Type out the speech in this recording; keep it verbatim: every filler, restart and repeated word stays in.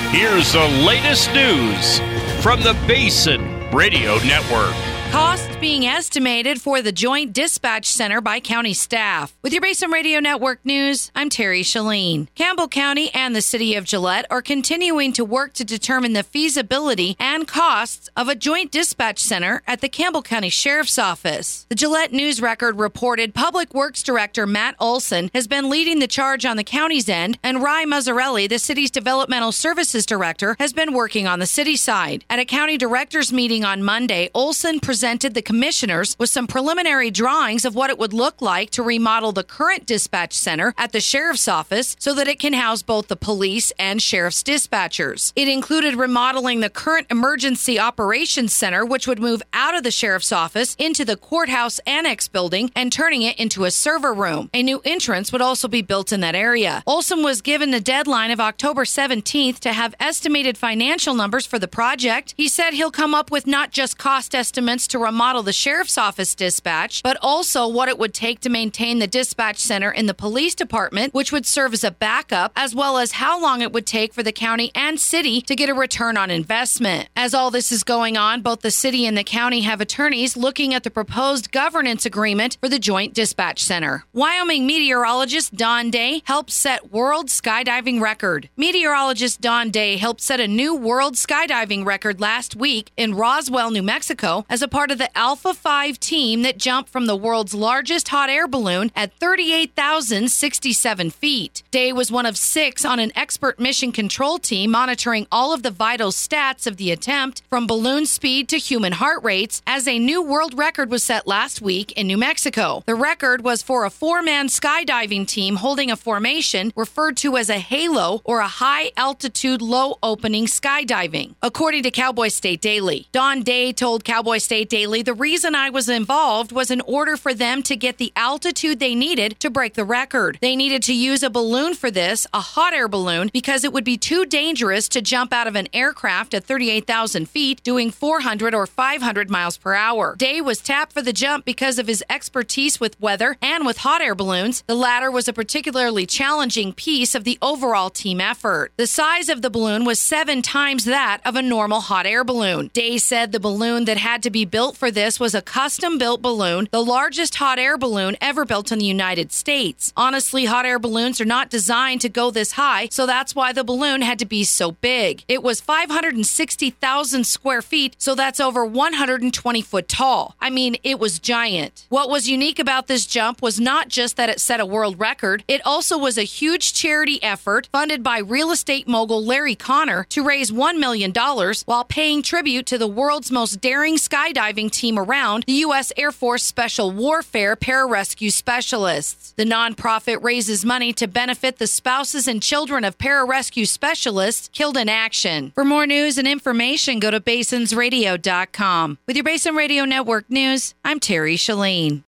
Here's the latest news from the Basin Radio Network. Costs being estimated for the Joint Dispatch Center by county staff. With your Basin Radio Network news, I'm Terry Shalene. Campbell County and the City of Gillette are continuing to work to determine the feasibility and costs of a joint dispatch center at the Campbell County Sheriff's Office. The Gillette News Record reported Public Works Director Matt Olson has been leading the charge on the county's end, and Rye Mazzarelli, the city's Developmental Services Director, has been working on the city side. At a county directors meeting on Monday, Olson presented presented the commissioners with some preliminary drawings of what it would look like to remodel the current dispatch center at the sheriff's office so that it can house both the police and sheriff's dispatchers. It included remodeling the current emergency operations center, which would move out of the sheriff's office into the courthouse annex building and turning it into a server room. A new entrance would also be built in that area. Olson was given the deadline of October seventeenth to have estimated financial numbers for the project. He said he'll come up with not just cost estimates to remodel the sheriff's office dispatch, but also what it would take to maintain the dispatch center in the police department, which would serve as a backup, as well as how long it would take for the county and city to get a return on investment. As all this is going on, both the city and the county have attorneys looking at the proposed governance agreement for the joint dispatch center. Wyoming meteorologist Don Day helped set world skydiving record. Meteorologist Don Day helped set a new world skydiving record last week in Roswell, New Mexico, as a part of the Alpha five team that jumped from the world's largest hot air balloon at thirty-eight thousand sixty-seven feet. Day was one of six on an expert mission control team monitoring all of the vital stats of the attempt, from balloon speed to human heart rates, as a new world record was set last week in New Mexico. The record was for a four-man skydiving team holding a formation referred to as a halo, or a high-altitude, low-opening skydiving. According to Cowboy State Daily, Don Day told Cowboy State Daily, "The reason I was involved was in order for them to get the altitude they needed to break the record. They needed to use a balloon for this, a hot air balloon, because it would be too dangerous to jump out of an aircraft at thirty-eight thousand feet doing four hundred or five hundred miles per hour. Day was tapped for the jump because of his expertise with weather and with hot air balloons. The latter was a particularly challenging piece of the overall team effort. The size of the balloon was seven times that of a normal hot air balloon. Day said the balloon that had to be built for this was a custom-built balloon, the largest hot air balloon ever built in the United States. Honestly, hot air balloons are not designed to go this high, so that's why the balloon had to be so big. It was five hundred sixty thousand square feet, so that's over one hundred twenty foot tall. I mean, it was giant. What was unique about this jump was not just that it set a world record, it also was a huge charity effort funded by real estate mogul Larry Connor to raise one million dollars while paying tribute to the world's most daring skydiving team around, the U S Air Force Special Warfare Pararescue Specialists. The nonprofit raises money to benefit the spouses and children of pararescue specialists killed in action. For more news and information, go to basins radio dot com. With your Basin Radio Network news, I'm Terry Shalene.